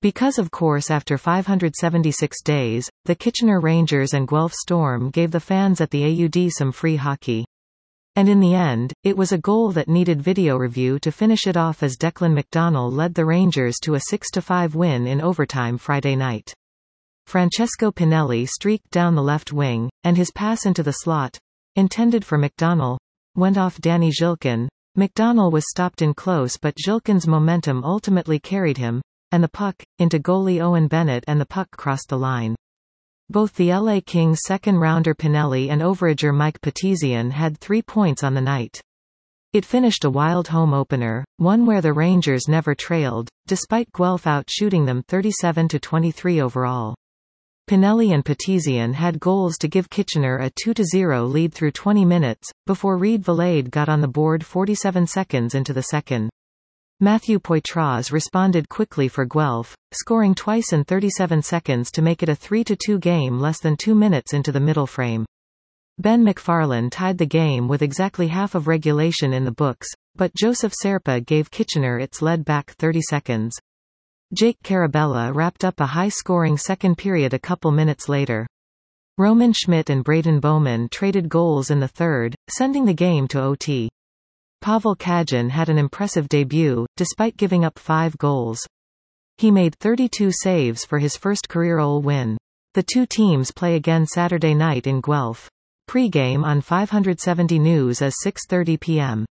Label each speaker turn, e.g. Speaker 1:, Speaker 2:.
Speaker 1: Because of course after 576 days, the Kitchener Rangers and Guelph Storm gave the fans at the AUD some free hockey. And in the end, it was a goal that needed video review to finish it off as Declan McDonnell led the Rangers to a 6-5 win in overtime Friday night. Francesco Pinelli streaked down the left wing, and his pass into the slot, intended for McDonnell, went off Danny Gilkin. McDonnell was stopped in close but Gilkin's momentum ultimately carried him, and the puck, into goalie Owen Bennett and the puck crossed the line. Both the LA Kings second-rounder Pinelli and overager Mike Petizian had 3 points on the night. It finished a wild home opener, one where the Rangers never trailed, despite Guelph out-shooting them 37-23 overall. Pinelli and Petizian had goals to give Kitchener a 2-0 lead through 20 minutes, before Reid Valade got on the board 47 seconds into the second. Matthew Poitras responded quickly for Guelph, scoring twice in 37 seconds to make it a 3-2 game less than 2 minutes into the middle frame. Ben McFarlane tied the game with exactly half of regulation in the books, but Joseph Serpa gave Kitchener its lead back 30 seconds. Jake Carabella wrapped up a high-scoring second period a couple minutes later. Roman Schmidt and Braden Bowman traded goals in the third, sending the game to OT. Pavel Kajin had an impressive debut, despite giving up 5 goals. He made 32 saves for his first career OL win. The two teams play again Saturday night in Guelph. Pre-game on 570 News is 6:30 p.m.